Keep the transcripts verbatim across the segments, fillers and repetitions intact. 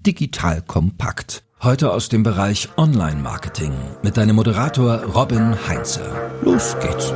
digital kompakt. Heute aus dem Bereich Online-Marketing mit deinem Moderator Robin Heinze. Los geht's.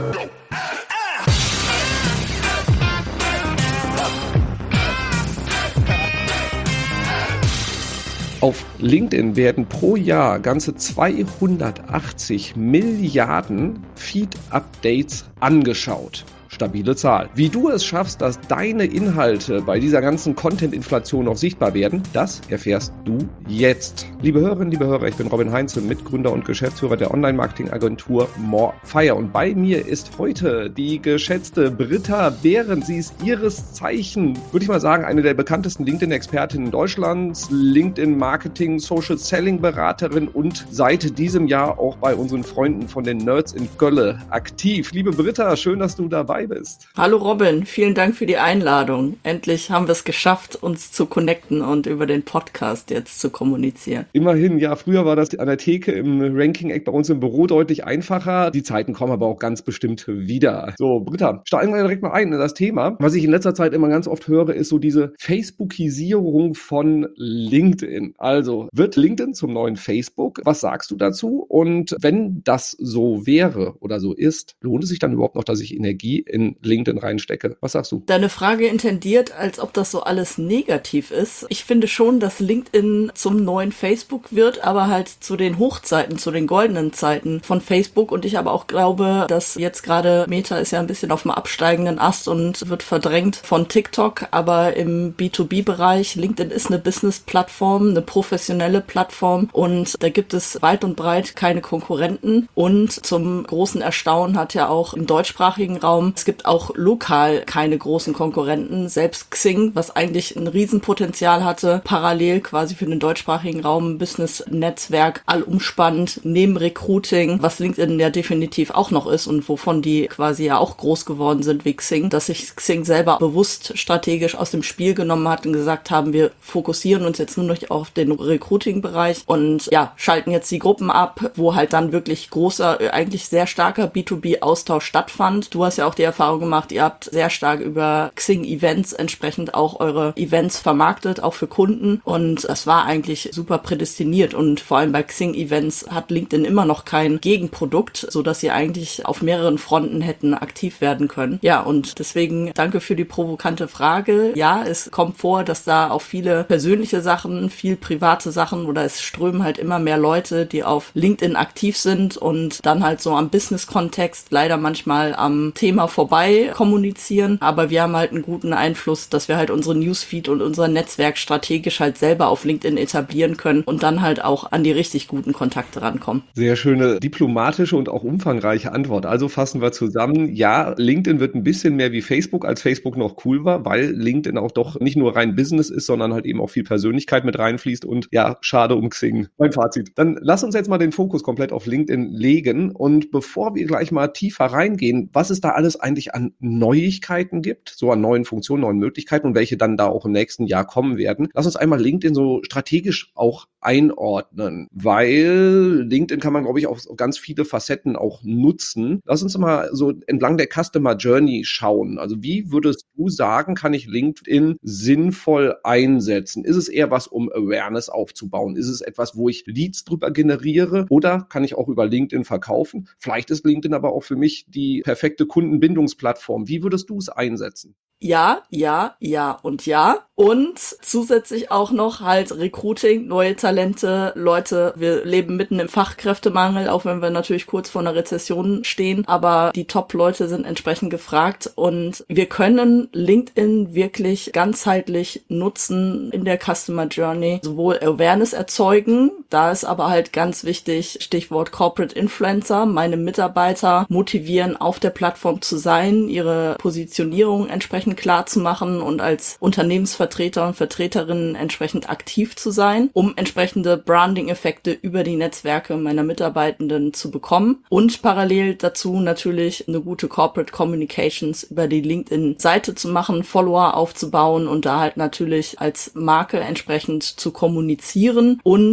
Auf LinkedIn werden pro Jahr ganze zweihundertachtzig Milliarden Feed-Updates angeschaut. Stabile Zahl. Wie du es schaffst, dass deine Inhalte bei dieser ganzen Content-Inflation noch sichtbar werden, das erfährst du jetzt. Liebe Hörerinnen, liebe Hörer, ich bin Robin Heinze, Mitgründer und Geschäftsführer der Online-Marketing-Agentur Morefire. Und bei mir ist heute die geschätzte Britta Behrendt. Sie ist ihres Zeichen, würde ich mal sagen, eine der bekanntesten LinkedIn-Expertinnen Deutschlands, LinkedIn-Marketing, Social-Selling-Beraterin und seit diesem Jahr auch bei unseren Freunden von den Nerds in Gölle aktiv. Liebe Britta, schön, dass du dabei bist. Hallo Robin, vielen Dank für die Einladung. Endlich haben wir es geschafft, uns zu connecten und über den Podcast jetzt zu kommunizieren. Immerhin, ja, früher war das an der Theke im Ranking-Eck bei uns im Büro deutlich einfacher. Die Zeiten kommen aber auch ganz bestimmt wieder. So, Britta, steigen wir direkt mal ein in das Thema. Was ich in letzter Zeit immer ganz oft höre, ist so diese Facebookisierung von LinkedIn. Also, wird LinkedIn zum neuen Facebook? Was sagst du dazu? Und wenn das so wäre oder so ist, lohnt es sich dann überhaupt noch, dass ich Energie in LinkedIn reinstecke? Was sagst du? Deine Frage intendiert, als ob das so alles negativ ist. Ich finde schon, dass LinkedIn zum neuen Facebook wird, aber halt zu den Hochzeiten, zu den goldenen Zeiten von Facebook. Und ich aber auch glaube, dass jetzt gerade Meta ist ja ein bisschen auf dem absteigenden Ast und wird verdrängt von TikTok. Aber im B zwei B-Bereich, LinkedIn ist eine Business-Plattform, eine professionelle Plattform und da gibt es weit und breit keine Konkurrenten. Und zum großen Erstaunen hat ja auch im deutschsprachigen Raum, es gibt auch lokal keine großen Konkurrenten. Selbst Xing, was eigentlich ein Riesenpotenzial hatte, parallel quasi für den deutschsprachigen Raum, Business-Netzwerk, allumspannend, neben Recruiting, was LinkedIn ja definitiv auch noch ist und wovon die quasi ja auch groß geworden sind wie Xing, dass sich Xing selber bewusst strategisch aus dem Spiel genommen hat und gesagt haben, wir fokussieren uns jetzt nur noch auf den Recruiting-Bereich und ja, schalten jetzt die Gruppen ab, wo halt dann wirklich großer, eigentlich sehr starker B zwei B-Austausch stattfand. Du hast ja auch die Erfahrung gemacht, ihr habt sehr stark über Xing-Events entsprechend auch eure Events vermarktet, auch für Kunden und das war eigentlich super prädestiniert und vor allem bei Xing-Events hat LinkedIn immer noch kein Gegenprodukt, sodass sie eigentlich auf mehreren Fronten hätten aktiv werden können. Ja, und deswegen danke für die provokante Frage. Ja, es kommt vor, dass da auch viele persönliche Sachen, viel private Sachen oder es strömen halt immer mehr Leute, die auf LinkedIn aktiv sind und dann halt so am Business-Kontext leider manchmal am Thema vorbei kommunizieren, aber wir haben halt einen guten Einfluss, dass wir halt unsere Newsfeed und unser Netzwerk strategisch halt selber auf LinkedIn etablieren können und dann halt auch an die richtig guten Kontakte rankommen. Sehr schöne diplomatische und auch umfangreiche Antwort. Also fassen wir zusammen, ja, LinkedIn wird ein bisschen mehr wie Facebook, als Facebook noch cool war, weil LinkedIn auch doch nicht nur rein Business ist, sondern halt eben auch viel Persönlichkeit mit reinfließt und ja, schade um Xing. Mein Fazit. Dann lass uns jetzt mal den Fokus komplett auf LinkedIn legen und bevor wir gleich mal tiefer reingehen, was es da alles eigentlich an Neuigkeiten gibt, so an neuen Funktionen, neuen Möglichkeiten und welche dann da auch im nächsten Jahr kommen werden. Lass uns einmal LinkedIn so strategisch auch einordnen, weil LinkedIn kann man, glaube ich, auf ganz viele Facetten auch nutzen. Lass uns mal so entlang der Customer Journey schauen. Also wie würdest du sagen, kann ich LinkedIn sinnvoll einsetzen? Ist es eher was, um Awareness aufzubauen? Ist es etwas, wo ich Leads drüber generiere? Oder kann ich auch über LinkedIn verkaufen? Vielleicht ist LinkedIn aber auch für mich die perfekte Kundenbindungsplattform. Wie würdest du es einsetzen? Ja, ja, ja und ja. Und zusätzlich auch noch halt Recruiting, neue Talente, Leute, wir leben mitten im Fachkräftemangel, auch wenn wir natürlich kurz vor einer Rezession stehen, aber die Top-Leute sind entsprechend gefragt und wir können LinkedIn wirklich ganzheitlich nutzen in der Customer Journey, sowohl Awareness erzeugen, da ist aber halt ganz wichtig, Stichwort Corporate Influencer, meine Mitarbeiter motivieren, auf der Plattform zu sein, ihre Positionierung entsprechend klar zu machen und als Unternehmensvertreter und Vertreterinnen entsprechend aktiv zu sein, um entsprechende Branding-Effekte über die Netzwerke meiner Mitarbeitenden zu bekommen und parallel dazu natürlich eine gute Corporate Communications über die LinkedIn-Seite zu machen, Follower aufzubauen und da halt natürlich als Marke entsprechend zu kommunizieren und natürlich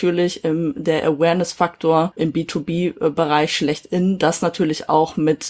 natürlich im, der Awareness-Faktor im B zwei B-Bereich schlechthin, das natürlich auch mit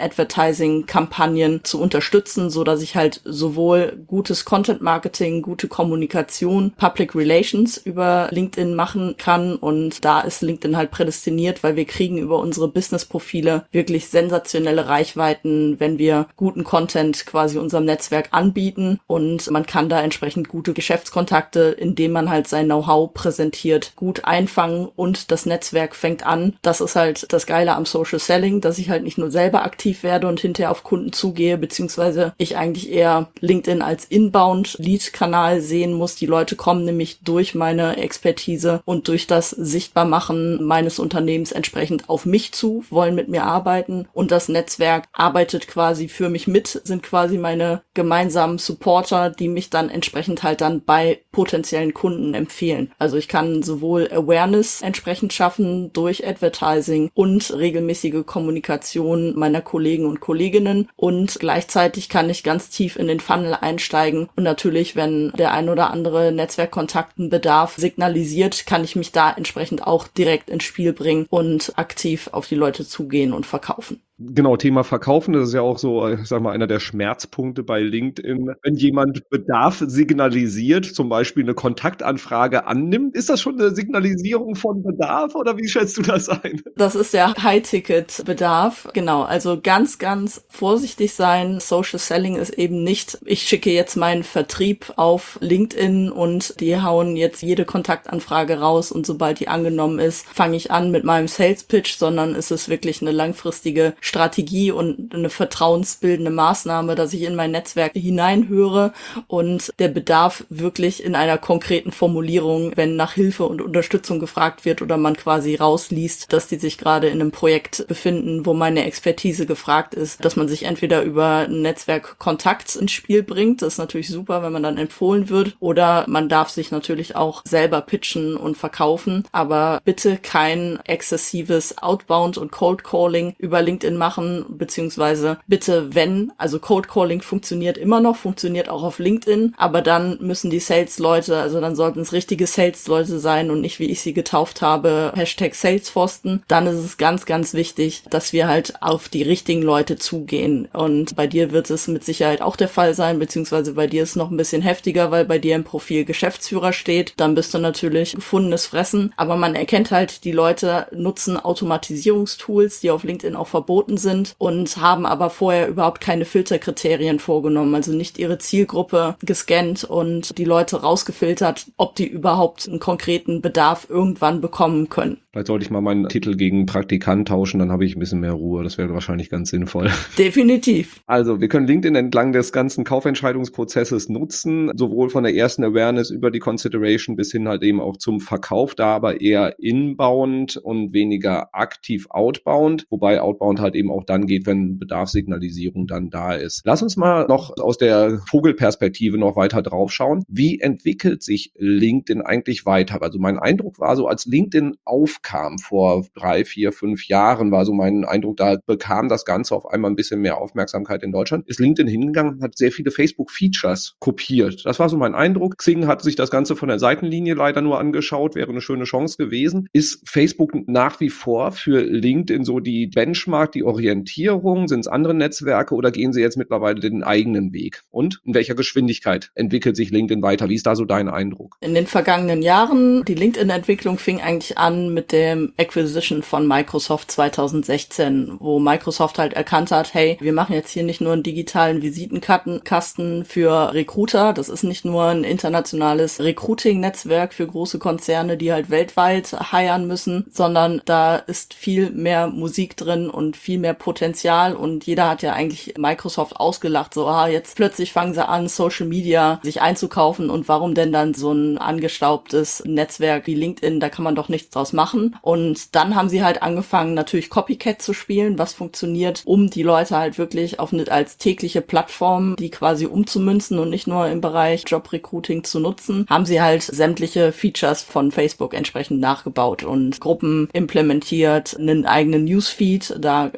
LinkedIn-Advertising-Kampagnen zu unterstützen, so dass ich halt sowohl gutes Content-Marketing, gute Kommunikation, Public Relations über LinkedIn machen kann, und da ist LinkedIn halt prädestiniert, weil wir kriegen über unsere Business-Profile wirklich sensationelle Reichweiten, wenn wir guten Content quasi unserem Netzwerk anbieten, und man kann da entsprechend gute Geschäftskontakte, indem man halt sein Know-how präsentiert, gut einfangen, und das Netzwerk fängt an. Das ist halt das Geile am Social Selling, dass ich halt nicht nur selber aktiv werde und hinterher auf Kunden zugehe, beziehungsweise ich eigentlich eher LinkedIn als Inbound-Lead-Kanal sehen muss. Die Leute kommen nämlich durch meine Expertise und durch das Sichtbarmachen meines Unternehmens entsprechend auf mich zu, wollen mit mir arbeiten, und das Netzwerk arbeitet quasi für mich mit, sind quasi meine gemeinsamen Supporter, die mich dann entsprechend halt dann bei potenziellen Kunden empfehlen. Also ich kann sowohl Awareness entsprechend schaffen durch Advertising und regelmäßige Kommunikation meiner Kollegen und Kolleginnen, und gleichzeitig kann ich ganz tief in den Funnel einsteigen, und natürlich, wenn der ein oder andere Netzwerkkontakten Bedarf signalisiert, kann ich mich da entsprechend auch direkt ins Spiel bringen und aktiv auf die Leute zugehen und verkaufen. Genau, Thema Verkaufen, das ist ja auch so, ich sag mal, einer der Schmerzpunkte bei LinkedIn. Wenn jemand Bedarf signalisiert, zum Beispiel eine Kontaktanfrage annimmt, ist das schon eine Signalisierung von Bedarf, oder wie schätzt du das ein? Das ist der High-Ticket-Bedarf. Genau, also ganz, ganz vorsichtig sein. Social Selling ist eben nicht, ich schicke jetzt meinen Vertrieb auf LinkedIn und die hauen jetzt jede Kontaktanfrage raus, und sobald die angenommen ist, fange ich an mit meinem Sales-Pitch, sondern es ist wirklich eine langfristige Strategie und eine vertrauensbildende Maßnahme, dass ich in mein Netzwerk hineinhöre und der Bedarf wirklich in einer konkreten Formulierung, wenn nach Hilfe und Unterstützung gefragt wird oder man quasi rausliest, dass die sich gerade in einem Projekt befinden, wo meine Expertise gefragt ist, dass man sich entweder über ein Netzwerk Kontakt ins Spiel bringt, das ist natürlich super, wenn man dann empfohlen wird, oder man darf sich natürlich auch selber pitchen und verkaufen, aber bitte kein exzessives Outbound und Cold Calling über LinkedIn machen, beziehungsweise bitte, wenn, also Cold Calling funktioniert immer noch, funktioniert auch auf LinkedIn, aber dann müssen die Sales-Leute, also dann sollten es richtige Sales-Leute sein und nicht, wie ich sie getauft habe, Hashtag Salesforsten. Dann ist es ganz, ganz wichtig, dass wir halt auf die richtigen Leute zugehen, und bei dir wird es mit Sicherheit auch der Fall sein, beziehungsweise bei dir ist es noch ein bisschen heftiger, weil bei dir im Profil Geschäftsführer steht, dann bist du natürlich gefundenes Fressen, aber man erkennt halt, die Leute nutzen Automatisierungstools, die auf LinkedIn auch verboten sind, und haben aber vorher überhaupt keine Filterkriterien vorgenommen, also nicht ihre Zielgruppe gescannt und die Leute rausgefiltert, ob die überhaupt einen konkreten Bedarf irgendwann bekommen können. Vielleicht sollte ich mal meinen Titel gegen Praktikant tauschen, dann habe ich ein bisschen mehr Ruhe. Das wäre wahrscheinlich ganz sinnvoll. Definitiv. Also, wir können LinkedIn entlang des ganzen Kaufentscheidungsprozesses nutzen, sowohl von der ersten Awareness über die Consideration bis hin halt eben auch zum Verkauf, da aber eher inbound und weniger aktiv outbound, wobei outbound halt eben auch dann geht, wenn Bedarfssignalisierung dann da ist. Lass uns mal noch aus der Vogelperspektive noch weiter drauf schauen. Wie entwickelt sich LinkedIn eigentlich weiter? Also mein Eindruck war so, als LinkedIn aufkam vor drei, vier, fünf Jahren, war so mein Eindruck, da bekam das Ganze auf einmal ein bisschen mehr Aufmerksamkeit in Deutschland, ist LinkedIn hingegangen und hat sehr viele Facebook-Features kopiert. Das war so mein Eindruck. Xing hat sich das Ganze von der Seitenlinie leider nur angeschaut, wäre eine schöne Chance gewesen. Ist Facebook nach wie vor für LinkedIn so die Benchmark, die Orientierung? Sind es andere Netzwerke oder gehen sie jetzt mittlerweile den eigenen Weg? Und in welcher Geschwindigkeit entwickelt sich LinkedIn weiter? Wie ist da so dein Eindruck? In den vergangenen Jahren, die LinkedIn-Entwicklung fing eigentlich an mit dem Acquisition von Microsoft zwanzig sechzehn, wo Microsoft halt erkannt hat, hey, wir machen jetzt hier nicht nur einen digitalen Visitenkartenkasten für Recruiter, das ist nicht nur ein internationales Recruiting-Netzwerk für große Konzerne, die halt weltweit hiren müssen, sondern da ist viel mehr Musik drin und viel mehr Potenzial, und jeder hat ja eigentlich Microsoft ausgelacht, so, ah, jetzt plötzlich fangen sie an, Social Media sich einzukaufen, und warum denn dann so ein angestaubtes Netzwerk wie LinkedIn, da kann man doch nichts draus machen. Und dann haben sie halt angefangen, natürlich Copycat zu spielen, was funktioniert, um die Leute halt wirklich auf eine, als tägliche Plattform, die quasi umzumünzen und nicht nur im Bereich Jobrecruiting zu nutzen, haben sie halt sämtliche Features von Facebook entsprechend nachgebaut und Gruppen implementiert, einen eigenen Newsfeed, da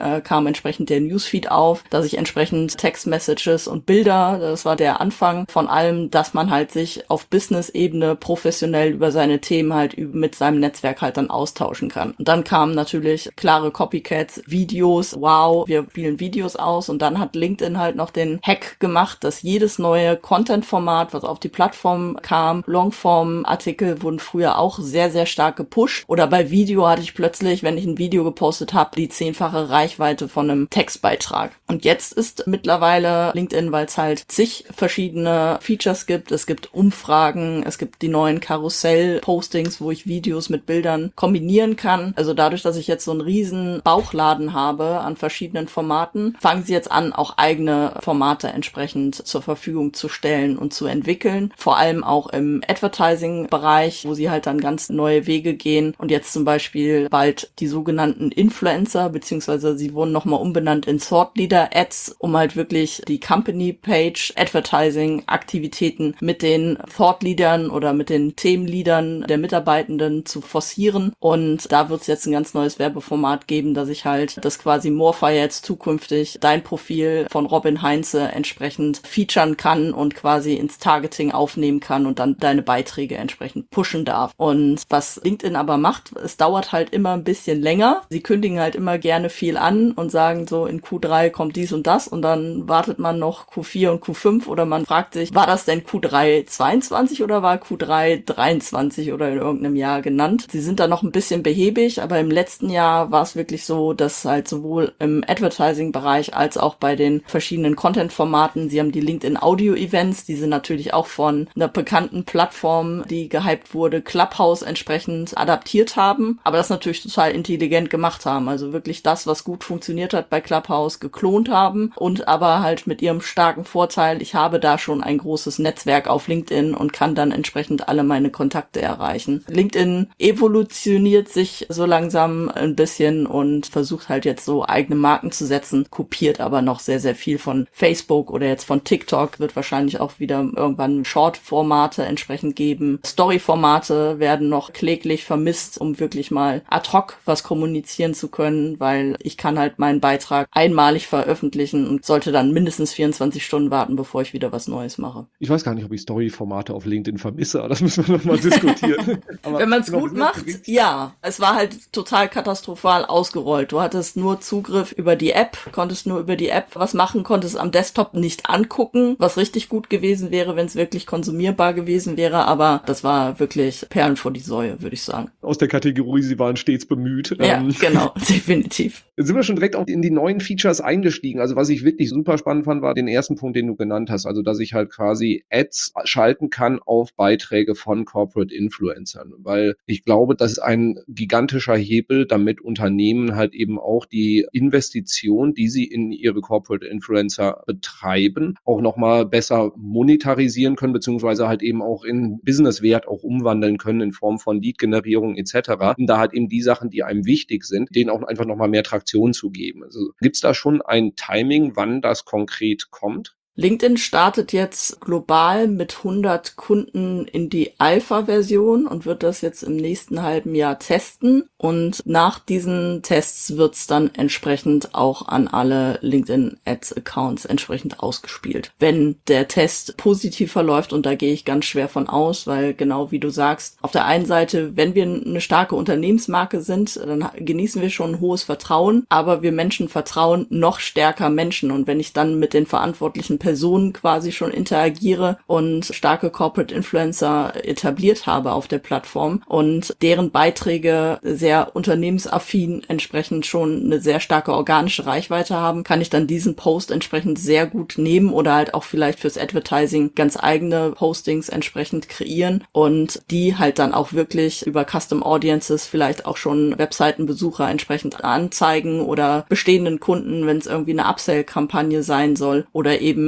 äh, kam entsprechend der Newsfeed auf, dass ich entsprechend Text-Messages und Bilder, das war der Anfang von allem, dass man halt sich auf Business-Ebene professionell über seine Themen halt mit seinem Netzwerk halt dann austauschen kann. Und dann kamen natürlich klare Copycats, Videos, wow, wir spielen Videos aus, und dann hat LinkedIn halt noch den Hack gemacht, dass jedes neue Content-Format, was auf die Plattform kam, Longform-Artikel wurden früher auch sehr, sehr stark gepusht. Oder bei Video hatte ich plötzlich, wenn ich ein Video gepostet habe, die zehnfache Reichweite von einem Textbeitrag. Und jetzt ist mittlerweile LinkedIn, weil es halt zig verschiedene Features gibt, es gibt Umfragen, es gibt die neuen Karussell-Postings, wo ich Videos mit Bildern kombinieren kann. Also dadurch, dass ich jetzt so einen riesen Bauchladen habe an verschiedenen Formaten, fangen sie jetzt an, auch eigene Formate entsprechend zur Verfügung zu stellen und zu entwickeln. Vor allem auch im Advertising-Bereich, wo sie halt dann ganz neue Wege gehen und jetzt zum Beispiel bald die sogenannten Influencer, beziehungsweise sie wurden nochmal umbenannt in Thought Leader Ads, um halt wirklich die Company-Page Advertising-Aktivitäten mit den Thought Leadern oder mit den Themenleadern der Mitarbeitenden zu forcieren. Und da wird es jetzt ein ganz neues Werbeformat geben, dass ich halt das quasi Morpher jetzt zukünftig dein Profil von Robin Heinze entsprechend featuren kann und quasi ins Targeting aufnehmen kann und dann deine Beiträge entsprechend pushen darf. Und was LinkedIn aber macht, es dauert halt immer ein bisschen länger. Sie kündigen halt immer gerne viel an und sagen so, in Q drei kommt dies und das, und dann wartet man noch Q vier und Q fünf oder man fragt sich, war das denn Q drei zweiundzwanzig oder war Q drei dreiundzwanzig oder in irgendeinem Jahr genannt? Sie sind da noch ein bisschen behäbig, aber im letzten Jahr war es wirklich so, dass halt sowohl im Advertising-Bereich als auch bei den verschiedenen Content-Formaten, sie haben die LinkedIn Audio-Events, die sind natürlich auch von einer bekannten Plattform, die gehypt wurde, Clubhouse entsprechend adaptiert haben, aber das natürlich total intelligent gemacht haben. Also wirklich das, was gut funktioniert hat bei Clubhouse, geklont haben und aber halt mit ihrem starken Vorteil, ich habe da schon ein großes Netzwerk auf LinkedIn und kann dann entsprechend alle meine Kontakte erreichen. LinkedIn evolutioniert sich so langsam ein bisschen und versucht halt jetzt so eigene Marken zu setzen, kopiert aber noch sehr, sehr viel von Facebook oder jetzt von TikTok, wird wahrscheinlich auch wieder irgendwann Short-Formate entsprechend geben. Story-Formate werden noch kläglich vermisst, um wirklich mal ad hoc was kommunizieren zu können, weil ich kann halt meinen Beitrag einmalig veröffentlichen und sollte dann mindestens vierundzwanzig Stunden warten, bevor ich wieder was Neues mache. Ich weiß gar nicht, ob ich Story-Formate auf LinkedIn vermisse, aber das müssen wir nochmal diskutieren. Aber wenn man es genau, gut macht, ja. Es war halt total katastrophal ausgerollt. Du hattest nur Zugriff über die App, konntest nur über die App was machen, konntest am Desktop nicht angucken, was richtig gut gewesen wäre, wenn es wirklich konsumierbar gewesen wäre, aber das war wirklich Perlen vor die Säue, würde ich sagen. Aus der Kategorie, sie waren stets bemüht. Ja, ähm, genau, definitiv. Jetzt sind wir schon direkt auch in die neuen Features eingestiegen. Also was ich wirklich super spannend fand, war den ersten Punkt, den du genannt hast. Also dass ich halt quasi Ads schalten kann auf Beiträge von Corporate Influencern. Weil ich glaube, das ist ein gigantischer Hebel, damit Unternehmen halt eben auch die Investition, die sie in ihre Corporate Influencer betreiben, auch nochmal besser monetarisieren können, beziehungsweise halt eben auch in Businesswert auch umwandeln können in Form von Lead-Generierung et cetera. Und da halt eben die Sachen, die einem wichtig sind, denen auch einfach nochmal mehr Traktion zu geben. Also gibt's da schon ein Timing, wann das konkret kommt? LinkedIn startet jetzt global mit hundert Kunden in die Alpha-Version und wird das jetzt im nächsten halben Jahr testen. Und nach diesen Tests wird's dann entsprechend auch an alle LinkedIn-Ads-Accounts entsprechend ausgespielt. Wenn der Test positiv verläuft, und da gehe ich ganz schwer von aus, weil genau wie du sagst, auf der einen Seite, wenn wir eine starke Unternehmensmarke sind, dann genießen wir schon ein hohes Vertrauen, aber wir Menschen vertrauen noch stärker Menschen. Und wenn ich dann mit den verantwortlichen Personen quasi schon interagiere und starke Corporate Influencer etabliert habe auf der Plattform und deren Beiträge sehr unternehmensaffin entsprechend schon eine sehr starke organische Reichweite haben, kann ich dann diesen Post entsprechend sehr gut nehmen oder halt auch vielleicht fürs Advertising ganz eigene Postings entsprechend kreieren und die halt dann auch wirklich über Custom Audiences vielleicht auch schon Webseitenbesucher entsprechend anzeigen oder bestehenden Kunden, wenn es irgendwie eine Upsell-Kampagne sein soll oder eben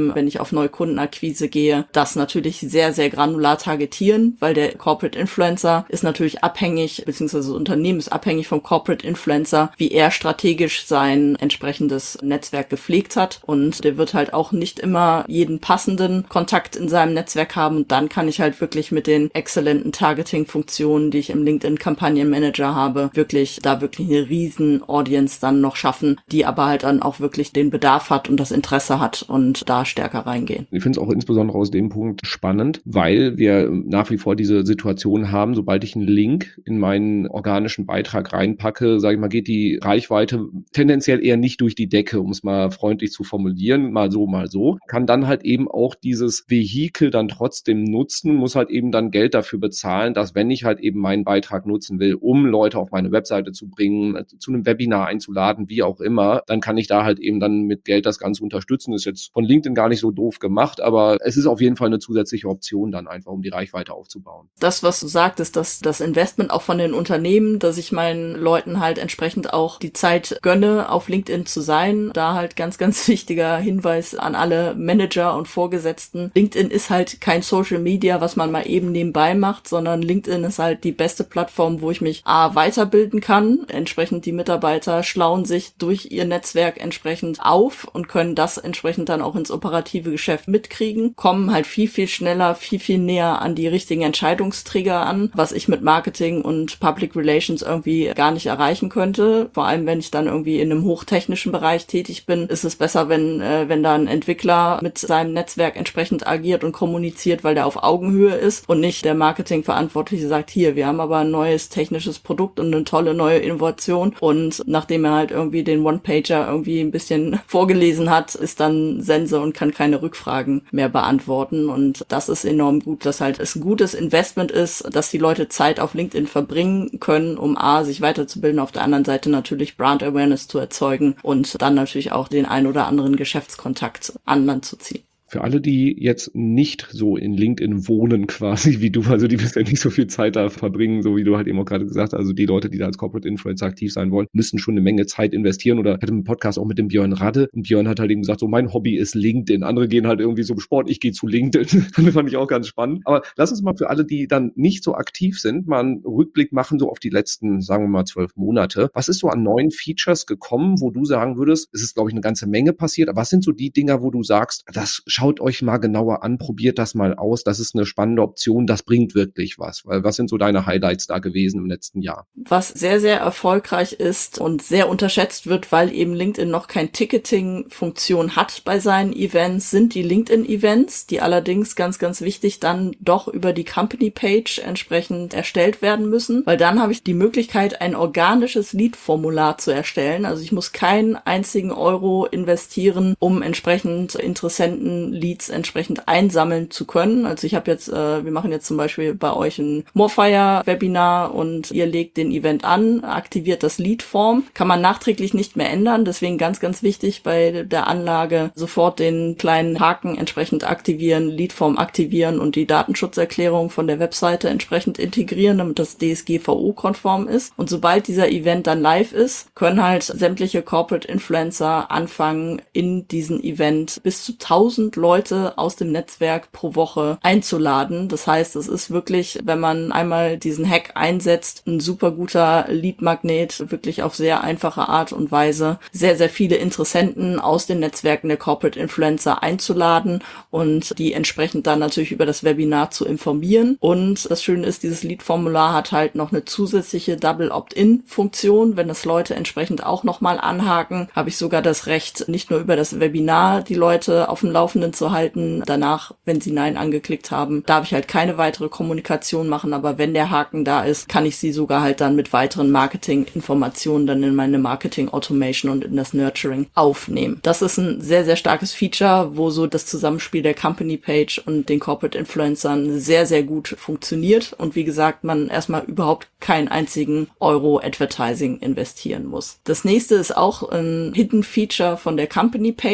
eben, wenn ich auf Neukundenakquise gehe, das natürlich sehr, sehr granular targetieren, weil der Corporate Influencer ist natürlich abhängig, beziehungsweise das Unternehmen ist abhängig vom Corporate Influencer, wie er strategisch sein entsprechendes Netzwerk gepflegt hat. Und der wird halt auch nicht immer jeden passenden Kontakt in seinem Netzwerk haben. Und dann kann ich halt wirklich mit den exzellenten Targeting-Funktionen, die ich im LinkedIn-Kampagnen-Manager habe, wirklich da wirklich eine riesen Audience dann noch schaffen, die aber halt dann auch wirklich den Bedarf hat und das Interesse hat und da stärker reingehen. Ich finde es auch insbesondere aus dem Punkt spannend, weil wir nach wie vor diese Situation haben, sobald ich einen Link in meinen organischen Beitrag reinpacke, sage ich mal, geht die Reichweite tendenziell eher nicht durch die Decke, um es mal freundlich zu formulieren, mal so, mal so. Kann dann halt eben auch dieses Vehikel dann trotzdem nutzen, muss halt eben dann Geld dafür bezahlen, dass wenn ich halt eben meinen Beitrag nutzen will, um Leute auf meine Webseite zu bringen, zu einem Webinar einzuladen, wie auch immer, dann kann ich da halt eben dann mit Geld das Ganze unterstützen. Das ist jetzt von LinkedIn gar nicht so doof gemacht, aber es ist auf jeden Fall eine zusätzliche Option dann einfach, um die Reichweite aufzubauen. Das, was du sagtest, dass das Investment auch von den Unternehmen, dass ich meinen Leuten halt entsprechend auch die Zeit gönne, auf LinkedIn zu sein, da halt ganz, ganz wichtiger Hinweis an alle Manager und Vorgesetzten. LinkedIn ist halt kein Social Media, was man mal eben nebenbei macht, sondern LinkedIn ist halt die beste Plattform, wo ich mich A, weiterbilden kann. Entsprechend die Mitarbeiter schlauen sich durch ihr Netzwerk entsprechend auf und können das entsprechend dann auch ins operative Geschäft mitkriegen, kommen halt viel, viel schneller, viel, viel näher an die richtigen Entscheidungsträger an, was ich mit Marketing und Public Relations irgendwie gar nicht erreichen könnte. Vor allem, wenn ich dann irgendwie in einem hochtechnischen Bereich tätig bin, ist es besser, wenn äh, wenn da ein Entwickler mit seinem Netzwerk entsprechend agiert und kommuniziert, weil der auf Augenhöhe ist und nicht der Marketingverantwortliche sagt, hier, wir haben aber ein neues technisches Produkt und eine tolle neue Innovation, und nachdem er halt irgendwie den One-Pager irgendwie ein bisschen vorgelesen hat, ist dann Sense und kann keine Rückfragen mehr beantworten, und das ist enorm gut, dass halt es ein gutes Investment ist, dass die Leute Zeit auf LinkedIn verbringen können, um A, sich weiterzubilden, auf der anderen Seite natürlich Brand Awareness zu erzeugen und dann natürlich auch den ein oder anderen Geschäftskontakt an Land zu ziehen. Für alle, die jetzt nicht so in LinkedIn wohnen quasi wie du, also die bisher nicht so viel Zeit da verbringen, so wie du halt eben auch gerade gesagt hast, also die Leute, die da als Corporate Influencer aktiv sein wollen, müssen schon eine Menge Zeit investieren. Oder ich hatte einen Podcast auch mit dem Björn Radde, und Björn hat halt eben gesagt, so mein Hobby ist LinkedIn. Andere gehen halt irgendwie so im Sport, ich gehe zu LinkedIn. Das fand ich auch ganz spannend. Aber lass uns mal für alle, die dann nicht so aktiv sind, mal einen Rückblick machen, so auf die letzten, sagen wir mal, zwölf Monate. Was ist so an neuen Features gekommen, wo du sagen würdest, es ist, glaube ich, eine ganze Menge passiert, aber was sind so die Dinger, wo du sagst, das schaut euch mal genauer an, probiert das mal aus, das ist eine spannende Option, das bringt wirklich was. Weil was sind so deine Highlights da gewesen im letzten Jahr? Was sehr, sehr erfolgreich ist und sehr unterschätzt wird, weil eben LinkedIn noch kein Ticketing-Funktion hat bei seinen Events, sind die LinkedIn-Events, die allerdings ganz, ganz wichtig dann doch über die Company-Page entsprechend erstellt werden müssen, weil dann habe ich die Möglichkeit, ein organisches Lead-Formular zu erstellen. Also ich muss keinen einzigen Euro investieren, um entsprechend Interessenten-Leads entsprechend einsammeln zu können. Also ich habe jetzt, äh, wir machen jetzt zum Beispiel bei euch ein Morefire-Webinar und ihr legt den Event an, aktiviert das Lead-Form, kann man nachträglich nicht mehr ändern, deswegen ganz, ganz wichtig bei der Anlage sofort den kleinen Haken entsprechend aktivieren, Lead-Form aktivieren und die Datenschutzerklärung von der Webseite entsprechend integrieren, damit das D S G V O-konform ist. Und sobald dieser Event dann live ist, können halt sämtliche Corporate Influencer anfangen, in diesen Event bis zu tausend Leute aus dem Netzwerk pro Woche einzuladen. Das heißt, es ist wirklich, wenn man einmal diesen Hack einsetzt, ein super guter Lead-Magnet, wirklich auf sehr einfache Art und Weise sehr, sehr viele Interessenten aus den Netzwerken der Corporate Influencer einzuladen und die entsprechend dann natürlich über das Webinar zu informieren. Und das Schöne ist, dieses Lead-Formular hat halt noch eine zusätzliche Double-Opt-in-Funktion. Wenn das Leute entsprechend auch nochmal anhaken, habe ich sogar das Recht, nicht nur über das Webinar die Leute auf dem Laufenden zu halten. Danach, wenn sie Nein angeklickt haben, darf ich halt keine weitere Kommunikation machen, aber wenn der Haken da ist, kann ich sie sogar halt dann mit weiteren Marketing-Informationen dann in meine Marketing-Automation und in das Nurturing aufnehmen. Das ist ein sehr, sehr starkes Feature, wo so das Zusammenspiel der Company-Page und den Corporate Influencern sehr, sehr gut funktioniert und wie gesagt, man erstmal überhaupt keinen einzigen Euro Advertising investieren muss. Das nächste ist auch ein Hidden Feature von der Company-Page.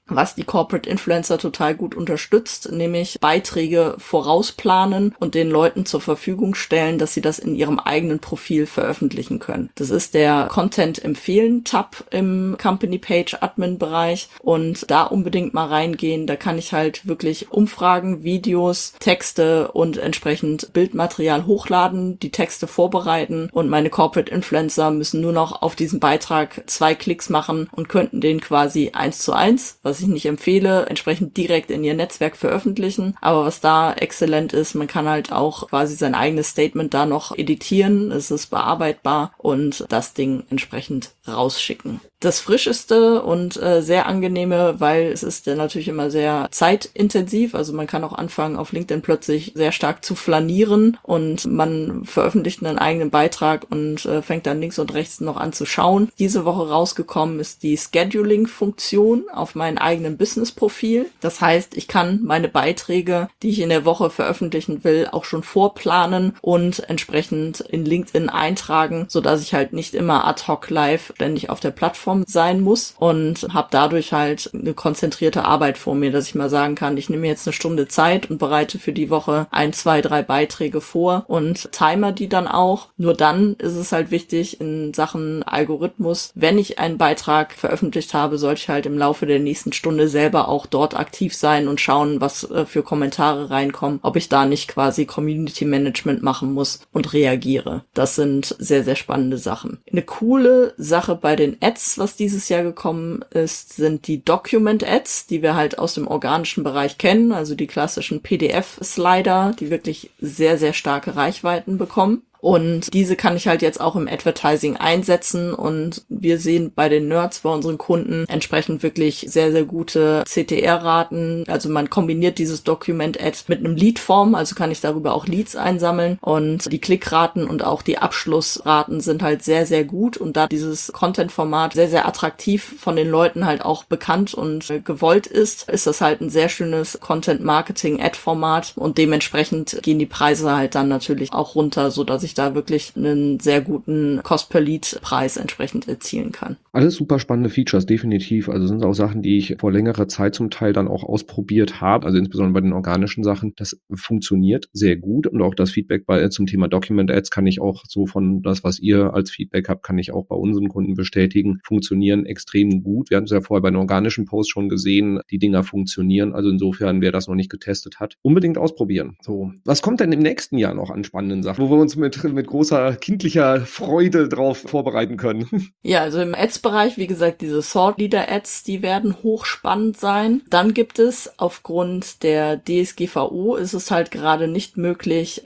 was die Corporate Influencer total gut unterstützt, nämlich Beiträge vorausplanen und den Leuten zur Verfügung stellen, dass sie das in ihrem eigenen Profil veröffentlichen können. Das ist der Content-Empfehlen-Tab im Company-Page-Admin-Bereich und da unbedingt mal reingehen. Da kann ich halt wirklich Umfragen, Videos, Texte und entsprechend Bildmaterial hochladen, die Texte vorbereiten und meine Corporate Influencer müssen nur noch auf diesen Beitrag zwei Klicks machen und könnten den quasi eins zu eins, was ich nicht empfehle, entsprechend direkt in ihr Netzwerk veröffentlichen. Aber was da exzellent ist, man kann halt auch quasi sein eigenes Statement da noch editieren, es ist bearbeitbar und das Ding entsprechend rausschicken. Das frischeste und äh, sehr angenehme, weil es ist ja natürlich immer sehr zeitintensiv, also man kann auch anfangen, auf LinkedIn plötzlich sehr stark zu flanieren und man veröffentlicht einen eigenen Beitrag und äh, fängt dann links und rechts noch an zu schauen. Diese Woche rausgekommen ist die Scheduling-Funktion auf meinem eigenen Business-Profil. Das heißt, ich kann meine Beiträge, die ich in der Woche veröffentlichen will, auch schon vorplanen und entsprechend in LinkedIn eintragen, sodass ich halt nicht immer ad hoc live ständig auf der Plattform sein muss und habe dadurch halt eine konzentrierte Arbeit vor mir, dass ich mal sagen kann, ich nehme mir jetzt eine Stunde Zeit und bereite für die Woche ein, zwei, drei Beiträge vor und timer die dann auch. Nur dann ist es halt wichtig in Sachen Algorithmus, wenn ich einen Beitrag veröffentlicht habe, sollte ich halt im Laufe der nächsten Stunde selber auch dort aktiv sein und schauen, was äh, für Kommentare reinkommen, ob ich da nicht quasi Community Management machen muss und reagiere. Das sind sehr, sehr spannende Sachen. Eine coole Sache bei den Ads, was dieses Jahr gekommen ist, sind die Document-Ads, die wir halt aus dem organischen Bereich kennen, also die klassischen P D F-Slider, die wirklich sehr, sehr starke Reichweiten bekommen. Und diese kann ich halt jetzt auch im Advertising einsetzen und wir sehen bei den Nerds, bei unseren Kunden entsprechend wirklich sehr, sehr gute C T R-Raten. Also man kombiniert dieses Document-Ad mit einem Lead-Form, also kann ich darüber auch Leads einsammeln und die Klickraten und auch die Abschlussraten sind halt sehr, sehr gut und da dieses Content-Format sehr, sehr attraktiv von den Leuten halt auch bekannt und gewollt ist, ist das halt ein sehr schönes Content-Marketing-Ad-Format und dementsprechend gehen die Preise halt dann natürlich auch runter, sodass ich da wirklich einen sehr guten Cost-per-Lead-Preis entsprechend erzielen kann. Alles super spannende Features, definitiv. Also sind auch Sachen, die ich vor längerer Zeit zum Teil dann auch ausprobiert habe, also insbesondere bei den organischen Sachen. Das funktioniert sehr gut und auch das Feedback bei zum Thema Document Ads kann ich auch so von das, was ihr als Feedback habt, kann ich auch bei unseren Kunden bestätigen, funktionieren extrem gut. Wir hatten es ja vorher bei den organischen Posts schon gesehen, die Dinger funktionieren. Also insofern, wer das noch nicht getestet hat, unbedingt ausprobieren. So, was kommt denn im nächsten Jahr noch an spannenden Sachen, wo wir uns mit mit großer kindlicher Freude drauf vorbereiten können? Ja, also im Ads-Bereich, wie gesagt, diese Thought Leader Ads, die werden hochspannend sein. Dann gibt es aufgrund der D S G V O ist es halt gerade nicht möglich,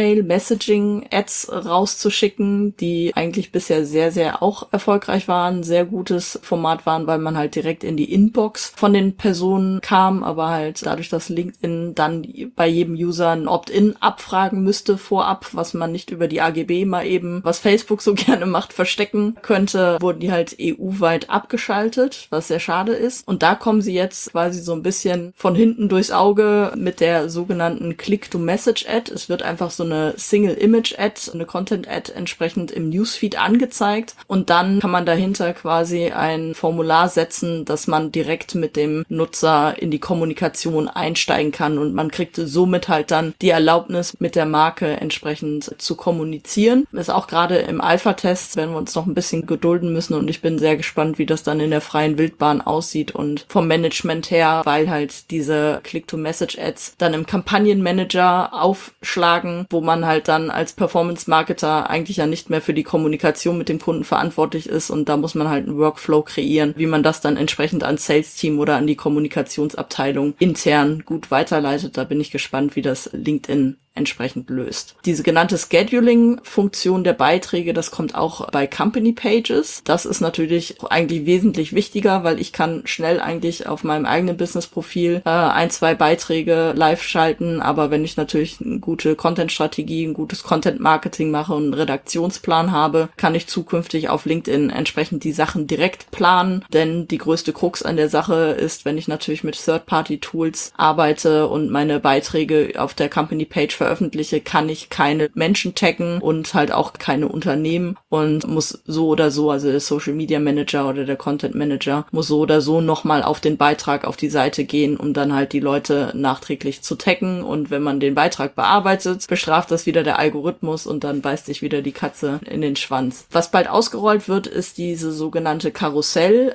In-Mail-Messaging-Ads rauszuschicken, die eigentlich bisher sehr, sehr auch erfolgreich waren, sehr gutes Format waren, weil man halt direkt in die Inbox von den Personen kam, aber halt dadurch, dass LinkedIn dann bei jedem User ein Opt-in abfragen müsste vorab, was man nicht über die A G B mal eben, was Facebook so gerne macht, verstecken könnte, wurden die halt E U-weit abgeschaltet, was sehr schade ist. Und da kommen sie jetzt quasi so ein bisschen von hinten durchs Auge mit der sogenannten Click-to-Message-Ad. Es wird einfach so eine Single-Image-Ad, eine Content-Ad entsprechend im Newsfeed angezeigt und dann kann man dahinter quasi ein Formular setzen, dass man direkt mit dem Nutzer in die Kommunikation einsteigen kann und man kriegt somit halt dann die Erlaubnis, mit der Marke entsprechend zu kommunizieren. Ist auch gerade im Alpha-Test, werden wir uns noch ein bisschen gedulden müssen und ich bin sehr gespannt, wie das dann in der freien Wildbahn aussieht und vom Management her, weil halt diese Click-to-Message-Ads dann im Kampagnenmanager aufschlagen, wo man halt dann als Performance-Marketer eigentlich ja nicht mehr für die Kommunikation mit dem Kunden verantwortlich ist und da muss man halt einen Workflow kreieren, wie man das dann entsprechend ans Sales-Team oder an die Kommunikationsabteilung intern gut weiterleitet. Da bin ich gespannt, wie das LinkedIn entsprechend löst. Diese genannte Scheduling-Funktion der Beiträge, das kommt auch bei Company Pages. Das ist natürlich eigentlich wesentlich wichtiger, weil ich kann schnell eigentlich auf meinem eigenen Business-Profil äh, ein, zwei Beiträge live schalten, aber wenn ich natürlich eine gute Content-Strategie, ein gutes Content-Marketing mache und einen Redaktionsplan habe, kann ich zukünftig auf LinkedIn entsprechend die Sachen direkt planen, denn die größte Krux an der Sache ist, wenn ich natürlich mit Third-Party-Tools arbeite und meine Beiträge auf der Company Page veröffentliche, veröffentliche, kann ich keine Menschen taggen und halt auch keine Unternehmen und muss so oder so, also der Social Media Manager oder der Content Manager muss so oder so nochmal auf den Beitrag auf die Seite gehen, um dann halt die Leute nachträglich zu taggen, und wenn man den Beitrag bearbeitet, bestraft das wieder der Algorithmus und dann beißt sich wieder die Katze in den Schwanz. Was bald ausgerollt wird, ist diese sogenannte Karussell,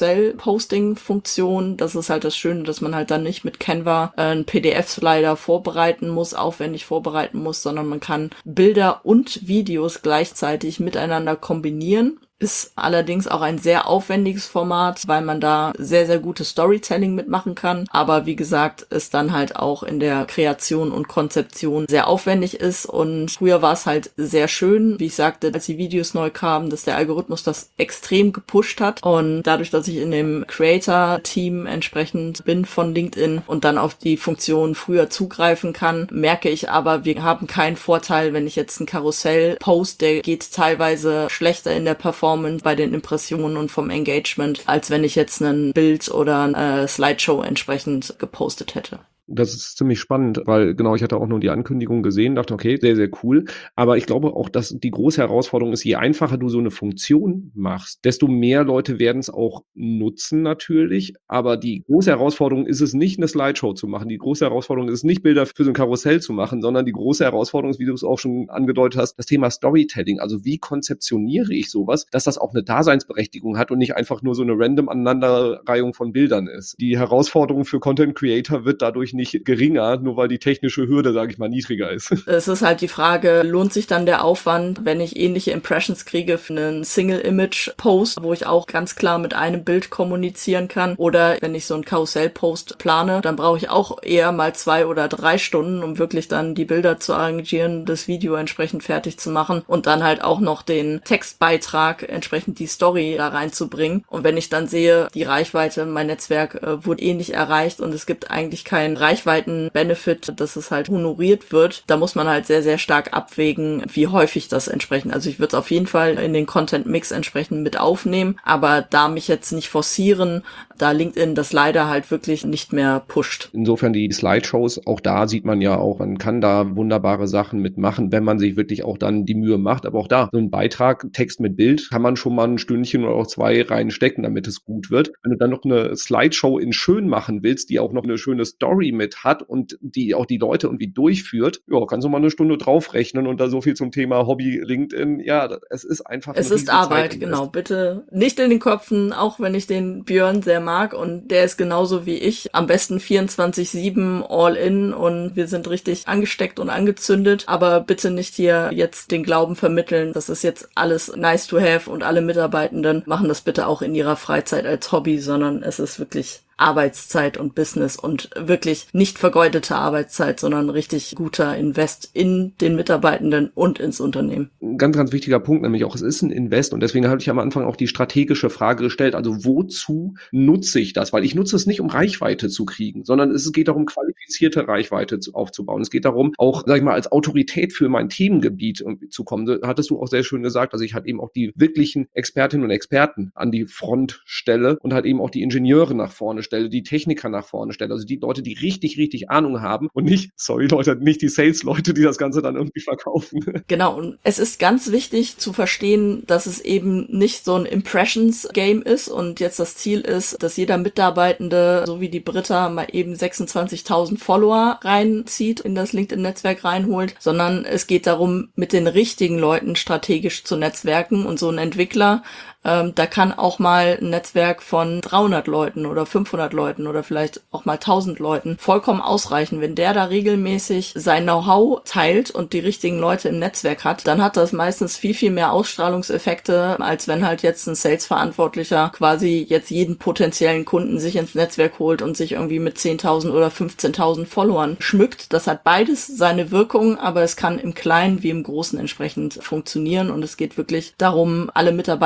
Karussell-Posting-Funktion. Das ist halt das Schöne, dass man halt dann nicht mit Canva äh, einen P D F-Slider vorbereiten muss, aufwendig vorbereiten muss, sondern man kann Bilder und Videos gleichzeitig miteinander kombinieren. Ist allerdings auch ein sehr aufwendiges Format, weil man da sehr, sehr gutes Storytelling mitmachen kann. Aber wie gesagt, es dann halt auch in der Kreation und Konzeption sehr aufwendig ist. Und früher war es halt sehr schön, wie ich sagte, als die Videos neu kamen, dass der Algorithmus das extrem gepusht hat. Und dadurch, dass ich in dem Creator-Team entsprechend bin von LinkedIn und dann auf die Funktion früher zugreifen kann, merke ich aber, wir haben keinen Vorteil, wenn ich jetzt ein Karussell post, der geht teilweise schlechter in der Performance bei den Impressionen und vom Engagement, als wenn ich jetzt ein Bild oder eine Slideshow entsprechend gepostet hätte. Das ist ziemlich spannend, weil genau, ich hatte auch nur die Ankündigung gesehen, dachte, okay, sehr, sehr cool. Aber ich glaube auch, dass die große Herausforderung ist, je einfacher du so eine Funktion machst, desto mehr Leute werden es auch nutzen natürlich. Aber die große Herausforderung ist es nicht, eine Slideshow zu machen. Die große Herausforderung ist nicht, Bilder für so ein Karussell zu machen, sondern die große Herausforderung ist, wie du es auch schon angedeutet hast, das Thema Storytelling. Also wie konzeptioniere ich sowas, dass das auch eine Daseinsberechtigung hat und nicht einfach nur so eine random Aneinanderreihung von Bildern ist. Die Herausforderung für Content Creator wird dadurch nicht geringer, nur weil die technische Hürde, sage ich mal, niedriger ist. Es ist halt die Frage, lohnt sich dann der Aufwand, wenn ich ähnliche Impressions kriege für einen Single-Image-Post, wo ich auch ganz klar mit einem Bild kommunizieren kann, oder wenn ich so einen Karussell-Post plane, dann brauche ich auch eher mal zwei oder drei Stunden, um wirklich dann die Bilder zu arrangieren, das Video entsprechend fertig zu machen und dann halt auch noch den Textbeitrag, entsprechend die Story da reinzubringen. Und wenn ich dann sehe, die Reichweite, mein Netzwerk äh, wurde eh nicht erreicht und es gibt eigentlich keinen Reichweiten-Benefit, dass es halt honoriert wird, da muss man halt sehr, sehr stark abwägen, wie häufig das entsprechend. Also ich würde es auf jeden Fall in den Content-Mix entsprechend mit aufnehmen, aber da mich jetzt nicht forcieren, da LinkedIn das leider halt wirklich nicht mehr pusht. Insofern die Slideshows, auch da sieht man ja auch, man kann da wunderbare Sachen mitmachen, wenn man sich wirklich auch dann die Mühe macht. Aber auch da, so ein Beitrag, Text mit Bild, kann man schon mal ein Stündchen oder auch zwei reinstecken, damit es gut wird. Wenn du dann noch eine Slideshow in schön machen willst, die auch noch eine schöne Story mit hat und die auch die Leute irgendwie durchführt, ja, kannst du mal eine Stunde draufrechnen und da so viel zum Thema Hobby LinkedIn. Ja, es ist einfach Es ist Arbeit, genau. Bitte nicht in den Köpfen, auch wenn ich den Björn sehr mag und der ist genauso wie ich. Am besten vierundzwanzig sieben all in und wir sind richtig angesteckt und angezündet, aber bitte nicht hier jetzt den Glauben vermitteln, das ist jetzt alles nice to have und alle Mitarbeitenden machen das bitte auch in ihrer Freizeit als Hobby, sondern es ist wirklich Arbeitszeit und Business und wirklich nicht vergeudete Arbeitszeit, sondern richtig guter Invest in den Mitarbeitenden und ins Unternehmen. Ein ganz, ganz wichtiger Punkt, nämlich auch, es ist ein Invest und deswegen habe ich am Anfang auch die strategische Frage gestellt, also wozu nutze ich das? Weil ich nutze es nicht, um Reichweite zu kriegen, sondern es geht darum, qualifizierte Reichweite zu, aufzubauen. Es geht darum, auch, sag ich mal, als Autorität für mein Themengebiet zu kommen. Da hattest du auch sehr schön gesagt, also ich halt eben auch die wirklichen Expertinnen und Experten an die Front stelle und halt eben auch die Ingenieure nach vorne stelle, die Techniker nach vorne stelle, also die Leute, die richtig, richtig Ahnung haben und nicht, sorry Leute, nicht die Sales-Leute, die das Ganze dann irgendwie verkaufen. Genau, und es ist ganz wichtig zu verstehen, dass es eben nicht so ein Impressions-Game ist und jetzt das Ziel ist, dass jeder Mitarbeitende, so wie die Britta, mal eben sechsundzwanzigtausend Follower reinzieht, in das LinkedIn-Netzwerk reinholt, sondern es geht darum, mit den richtigen Leuten strategisch zu netzwerken und so ein Entwickler, Ähm, da kann auch mal ein Netzwerk von dreihundert Leuten oder fünfhundert Leuten oder vielleicht auch mal tausend Leuten vollkommen ausreichen. Wenn der da regelmäßig sein Know-how teilt und die richtigen Leute im Netzwerk hat, dann hat das meistens viel, viel mehr Ausstrahlungseffekte, als wenn halt jetzt ein Sales-Verantwortlicher quasi jetzt jeden potenziellen Kunden sich ins Netzwerk holt und sich irgendwie mit zehntausend oder fünfzehntausend Followern schmückt. Das hat beides seine Wirkung, aber es kann im Kleinen wie im Großen entsprechend funktionieren und es geht wirklich darum, alle Mitarbeitenden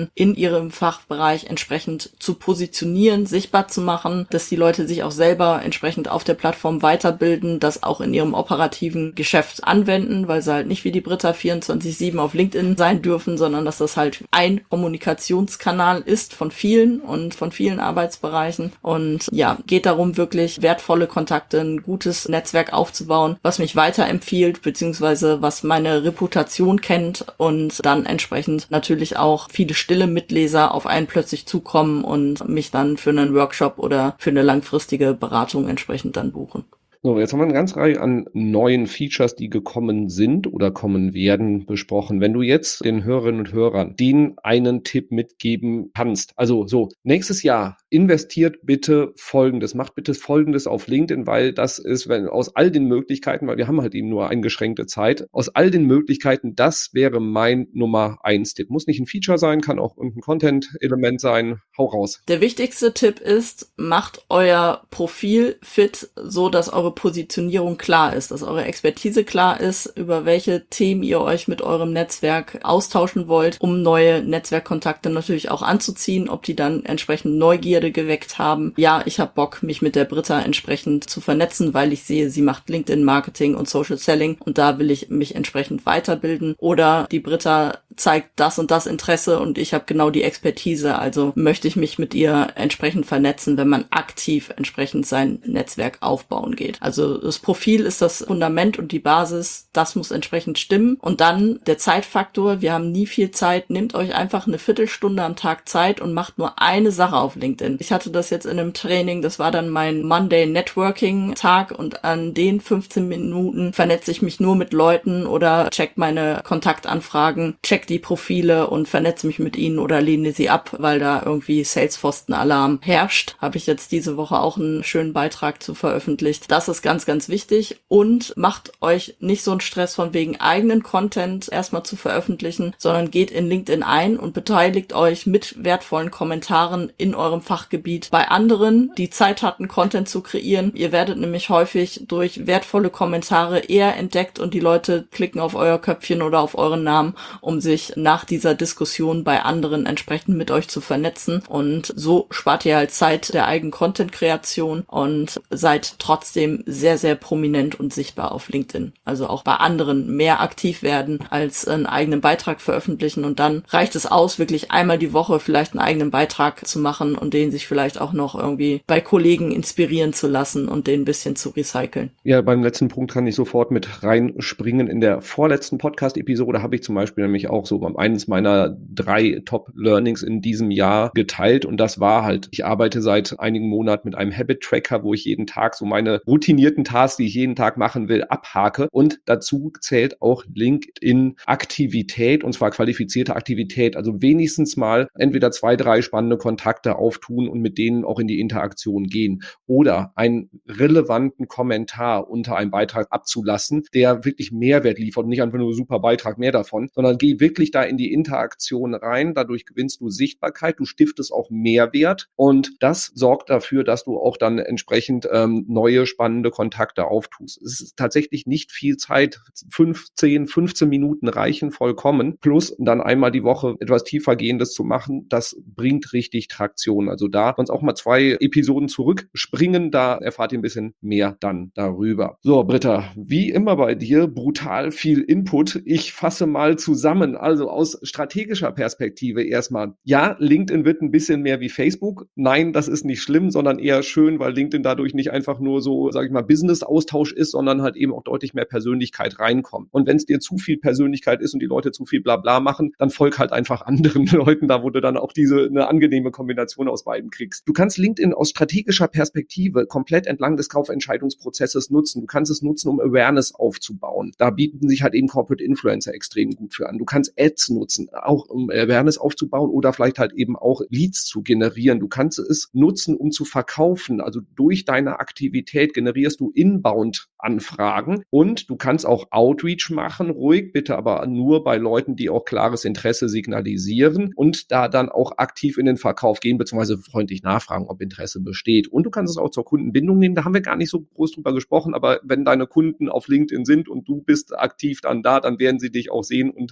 dann in ihrem Fachbereich entsprechend zu positionieren, sichtbar zu machen, dass die Leute sich auch selber entsprechend auf der Plattform weiterbilden, das auch in ihrem operativen Geschäft anwenden, weil sie halt nicht wie die Britta vierundzwanzig sieben auf LinkedIn sein dürfen, sondern dass das halt ein Kommunikationskanal ist von vielen und von vielen Arbeitsbereichen. Und ja, geht darum, wirklich wertvolle Kontakte, ein gutes Netzwerk aufzubauen, was mich weiterempfiehlt, beziehungsweise was meine Reputation kennt und dann entsprechend natürlich auch viele stille Mitleser auf einen plötzlich zukommen und mich dann für einen Workshop oder für eine langfristige Beratung entsprechend dann buchen. So, jetzt haben wir eine ganze Reihe an neuen Features, die gekommen sind oder kommen werden, besprochen. Wenn du jetzt den Hörerinnen und Hörern denen einen Tipp mitgeben kannst, also so, nächstes Jahr investiert bitte Folgendes, macht bitte Folgendes auf LinkedIn, weil das ist, wenn aus all den Möglichkeiten, weil wir haben halt eben nur eingeschränkte Zeit, aus all den Möglichkeiten, das wäre mein Nummer eins Tipp. Muss nicht ein Feature sein, kann auch irgendein Content-Element sein. Hau raus. Der wichtigste Tipp ist, macht euer Profil fit, so dass eure Positionierung klar ist, dass eure Expertise klar ist, über welche Themen ihr euch mit eurem Netzwerk austauschen wollt, um neue Netzwerkkontakte natürlich auch anzuziehen, ob die dann entsprechend Neugierde geweckt haben. Ja, ich habe Bock, mich mit der Britta entsprechend zu vernetzen, weil ich sehe, sie macht LinkedIn-Marketing und Social Selling und da will ich mich entsprechend weiterbilden. Oder die Britta zeigt das und das Interesse und ich habe genau die Expertise, also möchte ich mich mit ihr entsprechend vernetzen, wenn man aktiv entsprechend sein Netzwerk aufbauen geht. Also das Profil ist das Fundament und die Basis, das muss entsprechend stimmen. Und dann der Zeitfaktor, wir haben nie viel Zeit, nehmt euch einfach eine Viertelstunde am Tag Zeit und macht nur eine Sache auf LinkedIn. Ich hatte das jetzt in einem Training, das war dann mein Monday Networking Tag und an den fünfzehn Minuten vernetze ich mich nur mit Leuten oder check meine Kontaktanfragen, check die Profile und vernetze mich mit ihnen oder lehne sie ab, weil da irgendwie Salesforce-Alarm herrscht. Habe ich jetzt diese Woche auch einen schönen Beitrag zu veröffentlicht. Das ist ganz, ganz wichtig und macht euch nicht so einen Stress von wegen eigenen Content erstmal zu veröffentlichen, sondern geht in LinkedIn ein und beteiligt euch mit wertvollen Kommentaren in eurem Fachgebiet bei anderen, die Zeit hatten, Content zu kreieren. Ihr werdet nämlich häufig durch wertvolle Kommentare eher entdeckt und die Leute klicken auf euer Köpfchen oder auf euren Namen, um sich nach dieser Diskussion bei anderen entsprechend mit euch zu vernetzen. Und so spart ihr halt Zeit der eigenen Content-Kreation und seid trotzdem sehr, sehr prominent und sichtbar auf LinkedIn. Also auch bei anderen mehr aktiv werden als einen eigenen Beitrag veröffentlichen. Und dann reicht es aus, wirklich einmal die Woche vielleicht einen eigenen Beitrag zu machen und den sich vielleicht auch noch irgendwie bei Kollegen inspirieren zu lassen und den ein bisschen zu recyceln. Ja, beim letzten Punkt kann ich sofort mit reinspringen. In der vorletzten Podcast-Episode habe ich zum Beispiel nämlich auch so eines meiner drei Top-Learnings in diesem Jahr geteilt und das war halt, ich arbeite seit einigen Monaten mit einem Habit-Tracker, wo ich jeden Tag so meine routinierten Tasks, die ich jeden Tag machen will, abhake und dazu zählt auch LinkedIn-Aktivität und zwar qualifizierte Aktivität, also wenigstens mal entweder zwei, drei spannende Kontakte auftun und mit denen auch in die Interaktion gehen oder einen relevanten Kommentar unter einem Beitrag abzulassen, der wirklich Mehrwert liefert und nicht einfach nur ein super Beitrag, mehr davon, sondern geh wirklich da in die Interaktion rein, dadurch gewinnst du Sichtbarkeit, du stiftest auch Mehrwert und das sorgt dafür, dass du auch dann entsprechend ähm, neue spannende Kontakte auftust. Es ist tatsächlich nicht viel Zeit, fünf, zehn, fünfzehn Minuten reichen vollkommen, plus dann einmal die Woche etwas tiefergehendes zu machen, das bringt richtig Traktion. Also da uns auch mal zwei Episoden zurückspringen, da erfahrt ihr ein bisschen mehr dann darüber. So, Britta, wie immer bei dir, brutal viel Input. Ich fasse mal zusammen, also aus strategischer Perspektive erstmal. Ja, LinkedIn wird ein bisschen mehr wie Facebook. Nein, das ist nicht schlimm, sondern eher schön, weil LinkedIn dadurch nicht einfach nur so, sage ich mal, Business-Austausch ist, sondern halt eben auch deutlich mehr Persönlichkeit reinkommt. Und wenn es dir zu viel Persönlichkeit ist und die Leute zu viel Blabla machen, dann folg halt einfach anderen Leuten da, wo du dann auch diese eine angenehme Kombination aus beiden kriegst. Du kannst LinkedIn aus strategischer Perspektive komplett entlang des Kaufentscheidungsprozesses nutzen. Du kannst es nutzen, um Awareness aufzubauen. Da bieten sich halt eben Corporate Influencer extrem gut für an. Du kannst Ads nutzen, auch um Awareness aufzubauen oder vielleicht halt eben auch Leads zu generieren. Du kannst es nutzen, um zu verkaufen. Also durch deine Aktivität generierst du Inbound-Anfragen und du kannst auch Outreach machen, ruhig, bitte aber nur bei Leuten, die auch klares Interesse signalisieren und da dann auch aktiv in den Verkauf gehen, beziehungsweise freundlich nachfragen, ob Interesse besteht. Und du kannst es auch zur Kundenbindung nehmen. Da haben wir gar nicht so groß drüber gesprochen, aber wenn deine Kunden auf LinkedIn sind und du bist aktiv dann da, dann werden sie dich auch sehen und verfolgen.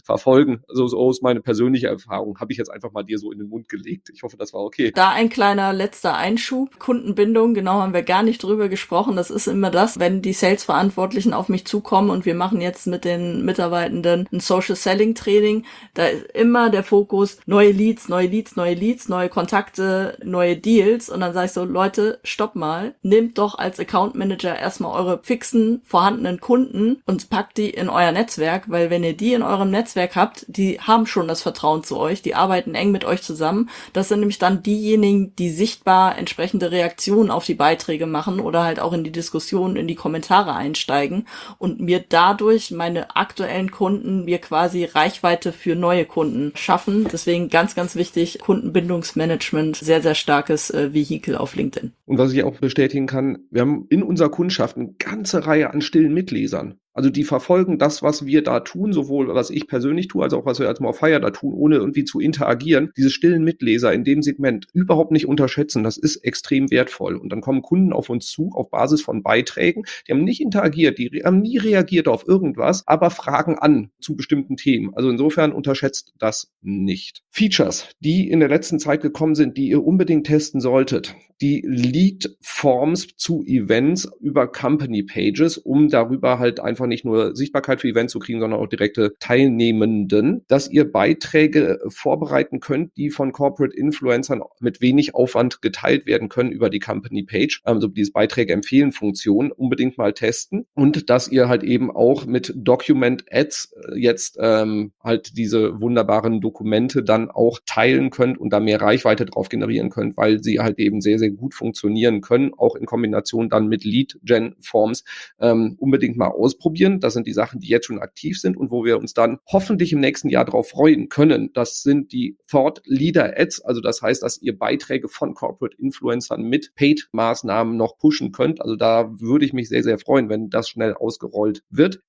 können. Also so ist meine persönliche Erfahrung. Habe ich jetzt einfach mal dir so in den Mund gelegt. Ich hoffe, das war okay. Da ein kleiner letzter Einschub. Kundenbindung, genau, haben wir gar nicht drüber gesprochen. Das ist immer das, wenn die Sales-Verantwortlichen auf mich zukommen und wir machen jetzt mit den Mitarbeitenden ein Social-Selling-Training. Da ist immer der Fokus, neue Leads, neue Leads, neue Leads, neue Kontakte, neue Deals. Und dann sage ich so, Leute, stopp mal. Nehmt doch als Account Manager erstmal eure fixen, vorhandenen Kunden und packt die in euer Netzwerk, weil wenn ihr die in eurem Netzwerk habt, die haben schon das Vertrauen zu euch, die arbeiten eng mit euch zusammen. Das sind nämlich dann diejenigen, die sichtbar entsprechende Reaktionen auf die Beiträge machen oder halt auch in die Diskussion, in die Kommentare einsteigen und mir dadurch meine aktuellen Kunden, mir quasi Reichweite für neue Kunden schaffen. Deswegen ganz, ganz wichtig, Kundenbindungsmanagement, sehr, sehr starkes äh, Vehikel auf LinkedIn. Und was ich auch bestätigen kann, wir haben in unserer Kundschaft eine ganze Reihe an stillen Mitlesern. Also die verfolgen das, was wir da tun, sowohl was ich persönlich tue, als auch was wir als More Fire da tun, ohne irgendwie zu interagieren. Diese stillen Mitleser in dem Segment überhaupt nicht unterschätzen. Das ist extrem wertvoll. Und dann kommen Kunden auf uns zu, auf Basis von Beiträgen. Die haben nicht interagiert, die haben nie reagiert auf irgendwas, aber fragen an zu bestimmten Themen. Also insofern unterschätzt das nicht. Features, die in der letzten Zeit gekommen sind, die ihr unbedingt testen solltet. Die Lead-Forms zu Events über Company Pages, um darüber halt einfach nicht nur Sichtbarkeit für Events zu kriegen, sondern auch direkte Teilnehmenden, dass ihr Beiträge vorbereiten könnt, die von Corporate Influencern mit wenig Aufwand geteilt werden können über die Company Page, also diese Beiträge empfehlen Funktion, unbedingt mal testen und dass ihr halt eben auch mit Document Ads jetzt ähm, halt diese wunderbaren Dokumente dann auch teilen könnt und da mehr Reichweite drauf generieren könnt, weil sie halt eben sehr, sehr gut funktionieren können, auch in Kombination dann mit Lead-Gen-Forms ähm, unbedingt mal ausprobieren. Das sind die Sachen, die jetzt schon aktiv sind und wo wir uns dann hoffentlich im nächsten Jahr darauf freuen können. Das sind die Thought Leader Ads, also das heißt, dass ihr Beiträge von Corporate Influencern mit Paid-Maßnahmen noch pushen könnt. Also da würde ich mich sehr, sehr freuen, wenn das schnell ausgerollt wird.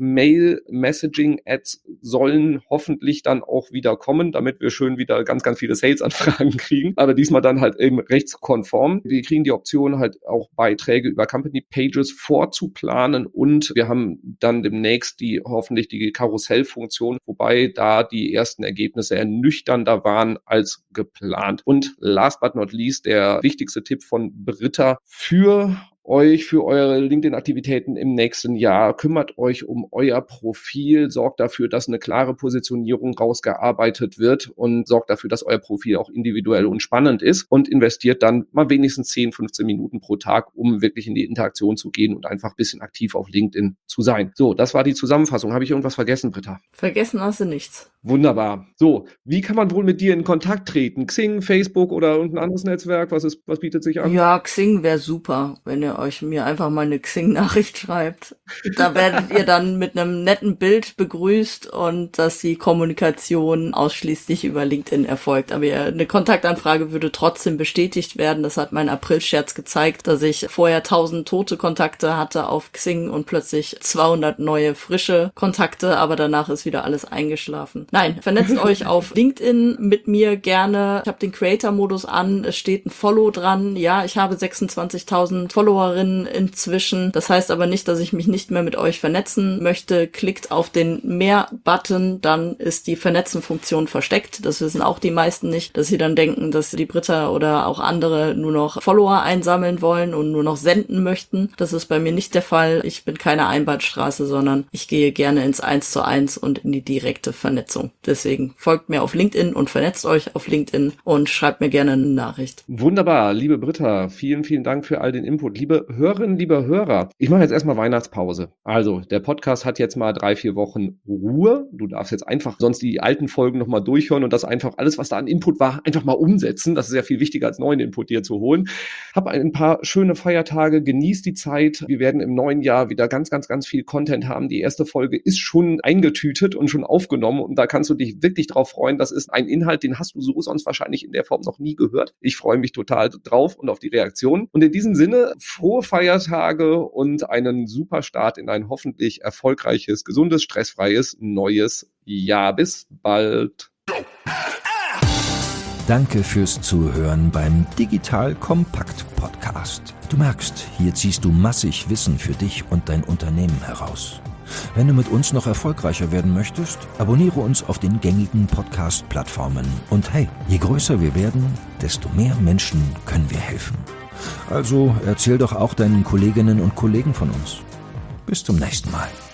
In-Mail-Messaging-Ads sollen hoffentlich dann auch wieder kommen, damit wir schön wieder ganz, ganz viele Sales-Anfragen kriegen. Aber diesmal dann halt eben rechtskonform. Wir kriegen die Option halt auch Beiträge über Company Pages vorzuplanen und wir haben dann demnächst die hoffentlich die Karussellfunktion, wobei da die ersten Ergebnisse ernüchternder waren als geplant. Und last but not least der wichtigste Tipp von Britta für euch, für eure LinkedIn-Aktivitäten im nächsten Jahr. Kümmert euch um euer Profil, sorgt dafür, dass eine klare Positionierung rausgearbeitet wird und sorgt dafür, dass euer Profil auch individuell und spannend ist und investiert dann mal wenigstens zehn, fünfzehn Minuten pro Tag, um wirklich in die Interaktion zu gehen und einfach ein bisschen aktiv auf LinkedIn zu sein. So, das war die Zusammenfassung. Habe ich irgendwas vergessen, Britta? Vergessen hast du nichts. Wunderbar. So, wie kann man wohl mit dir in Kontakt treten? Xing, Facebook oder irgendein anderes Netzwerk? Was ist, was bietet sich an? Ja, Xing wäre super, wenn ihr euch mir einfach mal eine Xing-Nachricht schreibt. Da werdet ihr dann mit einem netten Bild begrüßt und dass die Kommunikation ausschließlich über LinkedIn erfolgt. Aber eine Kontaktanfrage würde trotzdem bestätigt werden. Das hat mein April-Scherz gezeigt, dass ich vorher tausend tote Kontakte hatte auf Xing und plötzlich zweihundert neue frische Kontakte, aber danach ist wieder alles eingeschlafen. Nein, vernetzt euch auf LinkedIn mit mir gerne. Ich habe den Creator-Modus an, es steht ein Follow dran. Ja, ich habe sechsundzwanzigtausend Followerinnen inzwischen. Das heißt aber nicht, dass ich mich nicht mehr mit euch vernetzen möchte. Klickt auf den Mehr-Button, dann ist die Vernetzen-Funktion versteckt. Das wissen auch die meisten nicht, dass sie dann denken, dass die Britta oder auch andere nur noch Follower einsammeln wollen und nur noch senden möchten. Das ist bei mir nicht der Fall. Ich bin keine Einbahnstraße, sondern ich gehe gerne ins Eins zu Eins und in die direkte Vernetzung. Deswegen folgt mir auf LinkedIn und vernetzt euch auf LinkedIn und schreibt mir gerne eine Nachricht. Wunderbar, liebe Britta, vielen, vielen Dank für all den Input. Liebe Hörerinnen, liebe Hörer, ich mache jetzt erstmal Weihnachtspause. Also, der Podcast hat jetzt mal drei, vier Wochen Ruhe. Du darfst jetzt einfach sonst die alten Folgen nochmal durchhören und das einfach alles, was da an Input war, einfach mal umsetzen. Das ist ja viel wichtiger, als neuen Input dir zu holen. Hab ein paar schöne Feiertage, genieß die Zeit. Wir werden im neuen Jahr wieder ganz, ganz, ganz viel Content haben. Die erste Folge ist schon eingetütet und schon aufgenommen und da kannst du dich wirklich drauf freuen. Das ist ein Inhalt, den hast du so sonst wahrscheinlich in der Form noch nie gehört. Ich freue mich total drauf und auf die Reaktion. Und in diesem Sinne, frohe Feiertage und einen super Start in ein hoffentlich erfolgreiches, gesundes, stressfreies neues Jahr. Bis bald. Danke fürs Zuhören beim Digital Kompakt Podcast. Du merkst, hier ziehst du massig Wissen für dich und dein Unternehmen heraus. Wenn du mit uns noch erfolgreicher werden möchtest, abonniere uns auf den gängigen Podcast-Plattformen. Und hey, je größer wir werden, desto mehr Menschen können wir helfen. Also erzähl doch auch deinen Kolleginnen und Kollegen von uns. Bis zum nächsten Mal.